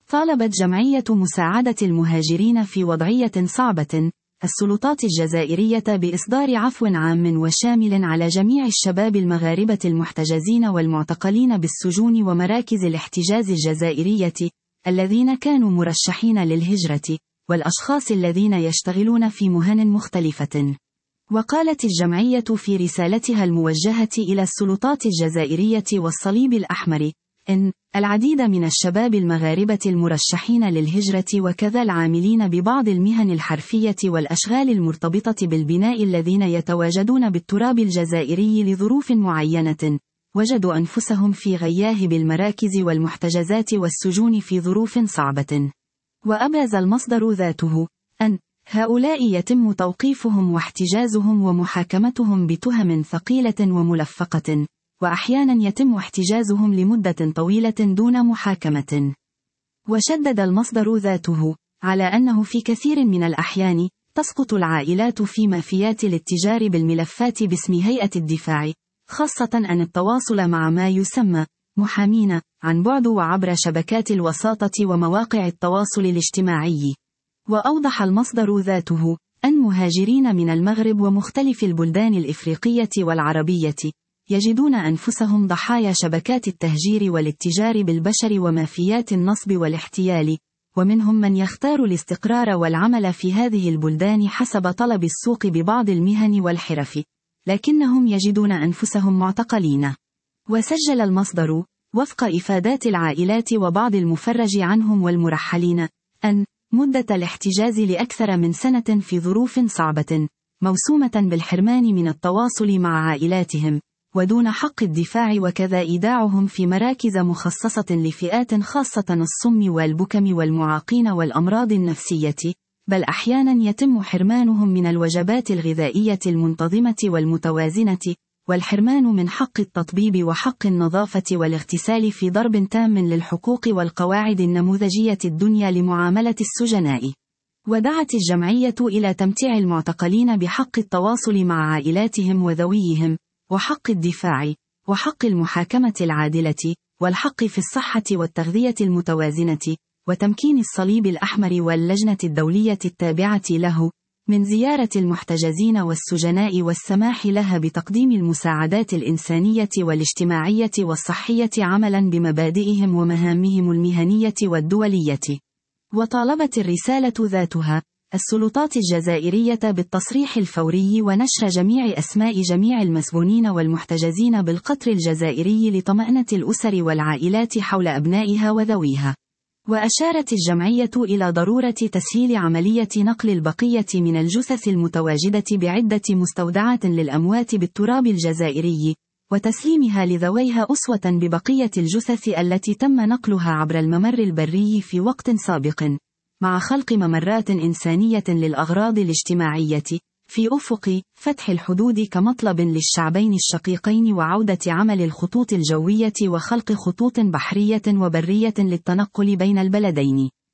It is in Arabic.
طالبت جمعية مساعدة المهاجرين في وضعية صعبة السلطات الجزائرية بإصدار عفو عام وشامل على جميع الشباب المغاربة المحتجزين والمعتقلين بالسجون ومراكز الاحتجاز الجزائرية الذين كانوا مرشحين للهجرة، والأشخاص الذين يشتغلون في مهن مختلفة. وقالت الجمعية في رسالتها الموجهة إلى السلطات الجزائرية والصليب الأحمر إن العديد من الشباب المغاربة المرشحين للهجرة وكذا العاملين ببعض المهن الحرفية والأشغال المرتبطة بالبناء الذين يتواجدون بالتراب الجزائري لظروف معينة وجدوا أنفسهم في غياهب المراكز والمحتجزات والسجون في ظروف صعبة. وأبرز المصدر ذاته أن هؤلاء يتم توقيفهم واحتجازهم ومحاكمتهم بتهم ثقيلة وملفقة، وأحيانا يتم احتجازهم لمدة طويلة دون محاكمة. وشدد المصدر ذاته على أنه في كثير من الأحيان تسقط العائلات في مافيات الاتجار بالملفات باسم هيئة الدفاع، خاصة أن التواصل مع ما يسمى محامين عن بعد وعبر شبكات الوساطة ومواقع التواصل الاجتماعي. وأوضح المصدر ذاته أن مهاجرين من المغرب ومختلف البلدان الإفريقية والعربية يجدون أنفسهم ضحايا شبكات التهجير والاتجار بالبشر ومافيات النصب والاحتيال، ومنهم من يختار الاستقرار والعمل في هذه البلدان حسب طلب السوق ببعض المهن والحرف، لكنهم يجدون أنفسهم معتقلين. وسجل المصدر وفق إفادات العائلات وبعض المفرج عنهم والمرحلين أن مدة الاحتجاز لأكثر من سنة في ظروف صعبة موسومة بالحرمان من التواصل مع عائلاتهم ودون حق الدفاع، وكذا إيداعهم في مراكز مخصصة لفئات خاصة الصم والبكم والمعاقين والأمراض النفسية، بل أحيانا يتم حرمانهم من الوجبات الغذائية المنتظمة والمتوازنة، والحرمان من حق التطبيب وحق النظافة والاغتسال في ضرب تام للحقوق والقواعد النموذجية الدنيا لمعاملة السجناء. ودعت الجمعية إلى تمتيع المعتقلين بحق التواصل مع عائلاتهم وذويهم، وحق الدفاع، وحق المحاكمة العادلة، والحق في الصحة والتغذية المتوازنة، وتمكين الصليب الأحمر واللجنة الدولية التابعة له من زيارة المحتجزين والسجناء والسماح لها بتقديم المساعدات الإنسانية والاجتماعية والصحية عملا بمبادئهم ومهامهم المهنية والدولية. وطالبت الرسالة ذاتها السلطات الجزائرية بالتصريح الفوري ونشر جميع أسماء جميع المسجونين والمحتجزين بالقطر الجزائري لطمأنة الأسر والعائلات حول أبنائها وذويها. وأشارت الجمعية إلى ضرورة تسهيل عملية نقل البقية من الجثث المتواجدة بعدة مستودعات للأموات بالتراب الجزائري، وتسليمها لذويها أسوة ببقية الجثث التي تم نقلها عبر الممر البري في وقت سابق، مع خلق ممرات إنسانية للأغراض الاجتماعية في أفق فتح الحدود كمطلب للشعبين الشقيقين، وعودة عمل الخطوط الجوية وخلق خطوط بحرية وبرية للتنقل بين البلدين.